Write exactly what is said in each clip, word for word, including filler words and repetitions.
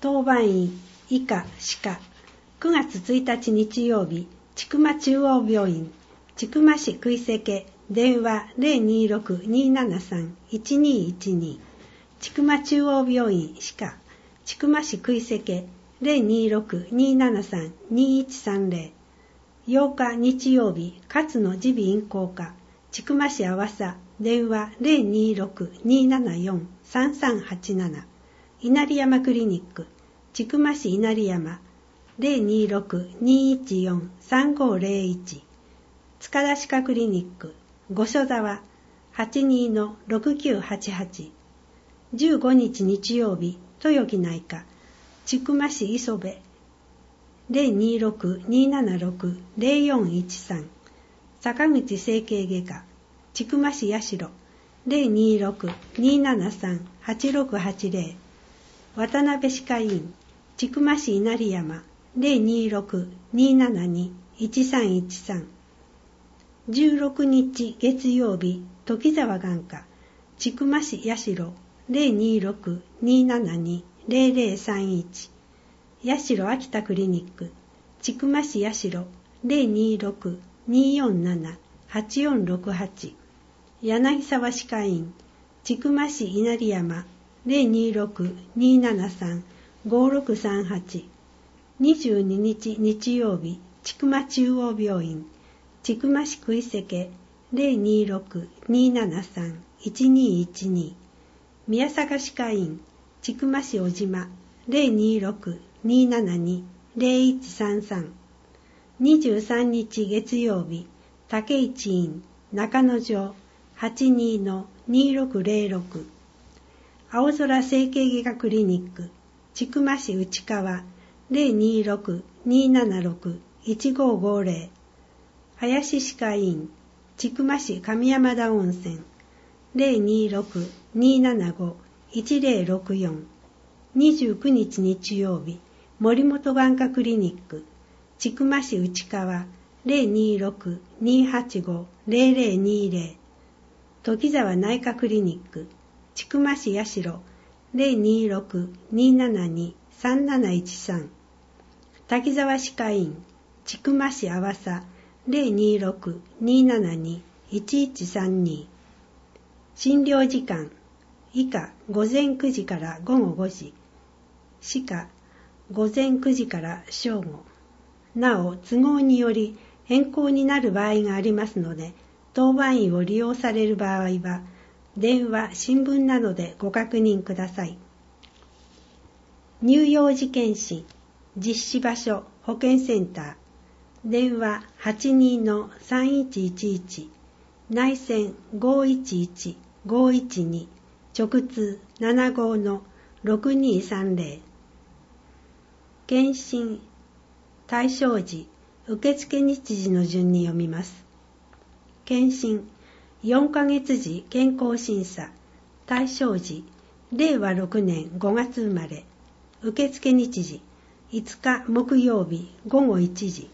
当番員以下歯科くがつついたち日曜日、千曲中央病院千曲市食瀬電話 ゼロにーろく にーななさん いちにーいちに 千曲中央病院歯科千曲市食瀬ゼロにーろく にーななさん にーいちさんゼロ ようか日曜日、勝野耳鼻咽喉科千曲市阿波佐電話 ゼロにーろく にーななよん さんさんはちなな 稲荷山クリニック千曲市稲荷山 ゼロにーろく にーいちよん さんごーゼロいち 塚田歯科クリニック五所沢 はちにーのろくきゅうはちはち じゅうごにち日曜日、豊木内科千曲市磯部 ゼロにーろく にーななろく ゼロよんいちさん 坂口整形外科千曲市八代 ゼロにーろく にーななさん はちろくはちゼロ 渡辺歯科医院千曲市稲荷山 ゼロにーろく にーななに いちさんいちさん じゅうろくにち月曜日、時沢眼科千曲市八代 ゼロにーろく にーななに ゼロゼロさんいち 八代秋田クリニック千曲市八代 ゼロにーろく にーよんなな はちよんろくはち 柳沢歯科院千曲市稲荷山 ゼロにーろく にーななさん ごーろくさんはち にじゅうににち日曜日、千曲中央病院千曲市食瀬ゼロにーろく にーななさん いちにーいちに 宮坂歯科院千曲市小島 ゼロにーろく にーななに ゼロいちさんさん にじゅうさんにち月曜日、竹市院中野城 はちにーのにーろくゼロろく 青空整形外科クリニック千曲市内川 ゼロにーろく にーななろく いちごーごーゼロ 林歯科院千曲市上山田温泉 ゼロにーろく にーななご いちゼロろくよん にじゅうくにち日曜日、森本眼科クリニック千曲市内川 ゼロにーろく にーはちご ゼロゼロにーゼロ 時沢内科クリニック千曲市八代 ゼロにーろく にーななに さんなないちさん 滝沢歯科院千曲市阿波佐 ゼロにーろく にーななに いちいちさんに 診療時間以下午前くじから午後ごじ歯科午前くじから正午なお都合により変更になる場合がありますので当番医を利用される場合は電話、新聞などでご確認ください。乳幼児検診実施場所保健センター電話 はちにーのさんいちいちいち 内線 ごーいちいち ごーいちに 直通 ななごーのろくにーさんゼロ 検診対象時受付日時の順に読みます。検診よんかげつ時健康審査対象時れいわろくねんごがつ生まれ受付日時いつか木曜日ごごいちじ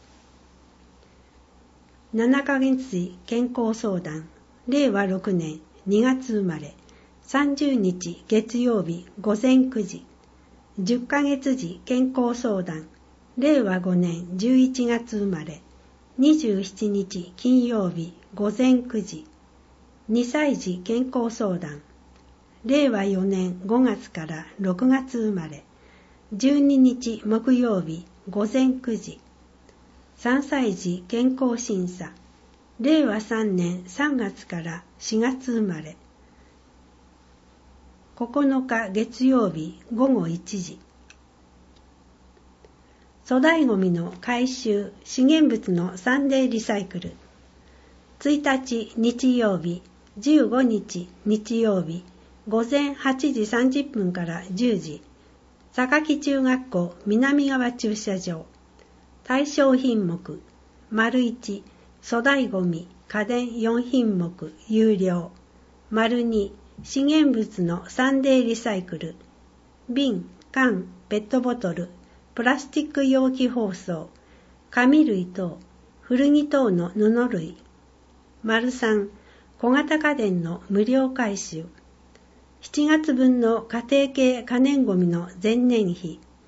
ななかげつ時健康相談れいわろくねんにがつ生まれさんじゅうにち月曜日ごぜんくじじゅっかげつ時健康相談れいわごねんじゅういちがつ生まれにじゅうしちにち金曜日ごぜんくじにさい児健康相談れいわよねんごがつからろくがつ生まれじゅうににち木曜日ごぜんくじさんさい児健康審査れいわさんねんさんがつからしがつ生まれここのか月曜日ごごいちじ粗大ごみの回収資源物のサンデーリサイクルついたち日曜日じゅうごにち日曜日ごぜんはちじさんじゅっぷんからじゅうじ榊中学校南側駐車場対象品目丸いち粗大ごみ家電よんひんもく有料丸に資源物のサンデーリサイクル瓶、缶、ペットボトルプラスチック容器包装、紙類等、古着等の布類。丸さん、小型家電の無料回収。しちがつぶんの家庭系可燃ごみの前年比。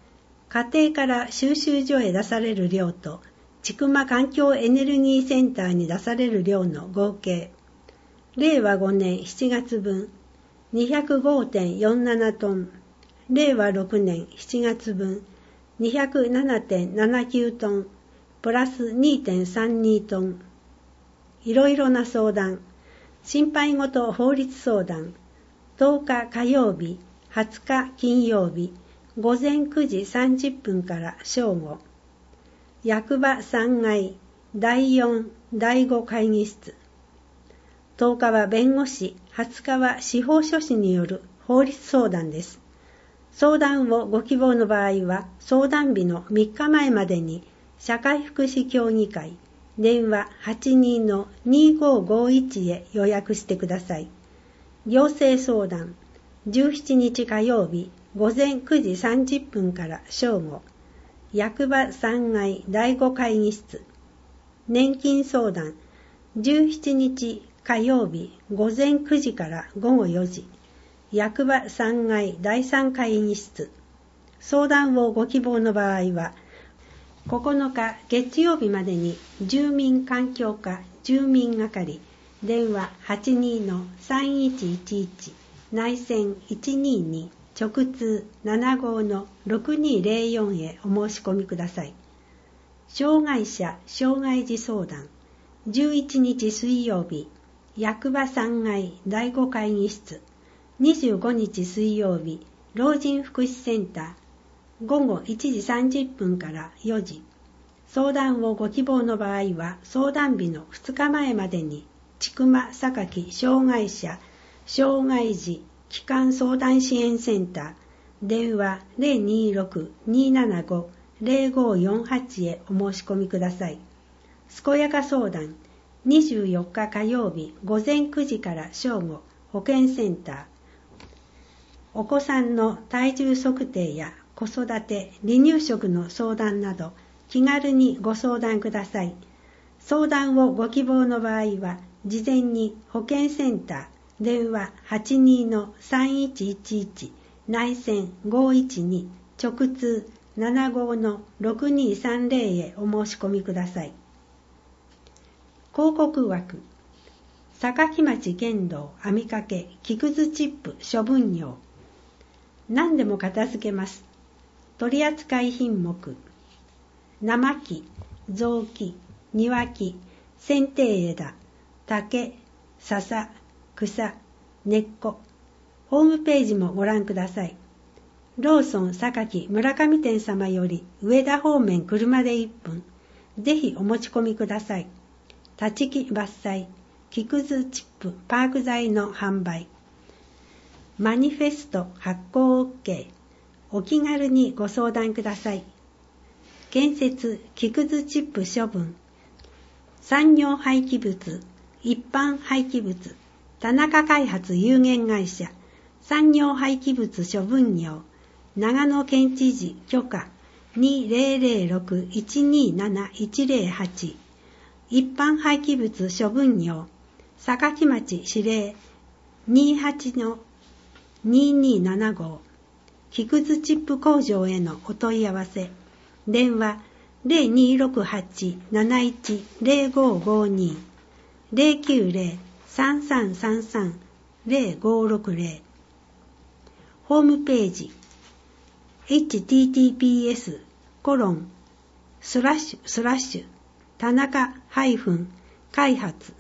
家庭から収集所へ出される量と、千曲環境エネルギーセンターに出される量の合計、れいわごねんしちがつぶん にひゃくごてんよんなな トン、れいわろくねんしちがつぶん にひゃくななてんななきゅう トン、プラス にてんさんに トン。いろいろな相談、心配事法律相談、とおか火曜日、はつか金曜日、ごぜんくじさんじゅっぷんから正午。役場さんがいだいよん、だいご会議室。とおかは弁護士、はつかは司法書士による法律相談です。相談をご希望の場合は、相談日のみっかまえまでに、社会福祉協議会、電話 はちにーのにーごーごーいち へ予約してください。行政相談、じゅうしちにち火曜日、ごぜんくじさんじゅっぷんから正午。役場さんがいだいご会議室。年金相談、じゅうしちにち火曜日、ごぜんくじからごごよじ。役場さんがいだいさん会議室。相談をご希望の場合は、ここのか月曜日までに住民環境課住民係、電話 はちにーのさんいちいちいち、内線いちにーに、直通 ななごーのろくにーぜろよん へお申し込みください。障害者障害児相談、じゅういちにち水曜日、役場さんがいだいご会議室、にじゅうごにち水曜日、老人福祉センター、ごごいちじさんじゅっぷんからよじ。相談をご希望の場合は、相談日のふつかまえまでに、千曲榊障害者障害児基幹相談支援センター、電話 ゼロにーろく にーななご ゼロごーよんはち へお申し込みください。健やか相談、にじゅうよっか火曜日ごぜんくじから正午、保健センター。お子さんの体重測定や子育て、離乳食の相談など、気軽にご相談ください。相談をご希望の場合は、事前に保健センター、電話 はちにーのさんいちいちいち、内線ごいちに、直通 ななごーのろくにーさんぜろ へお申し込みください。広告枠、坂町県道網掛け木くずチップ処分業。何でも片付けます。取扱品目、生木、雑木、庭木、剪定枝、竹、笹、草、根っこ。ホームページもご覧ください。ローソン榊村上店様より上田方面車でいっぷん。ぜひお持ち込みください。立ち木伐採、木くずチップパーク材の販売。マニフェスト発行 OK。お気軽にご相談ください。建設木くずチップ処分。産業廃棄物、一般廃棄物。田中開発有限会社、産業廃棄物処分業、長野県知事許可 にぜろぜろろく いちにーなないちぜろはち、一般廃棄物処分業、坂町指令 にじゅうはちのにーにーななご、木くずチップ工場へのお問い合わせ、電話 ゼロにーろくはち なないち ゼロごーごーにー、ゼロきゅうゼロ さんさんさんさん ゼロごーろくゼロ。ホームページ エイチティーティーピーエス コロンスラッシュスラッシュ田中開発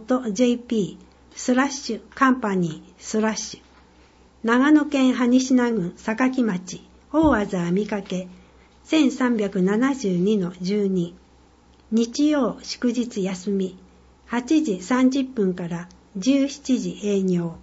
.jp スラッシュカンパニースラッシュ長野県羽西名郡坂町大字網掛せんさんびゃくななじゅうにのじゅうに、日曜祝日休みはちじさんじゅっぷんからじゅうしちじ営業。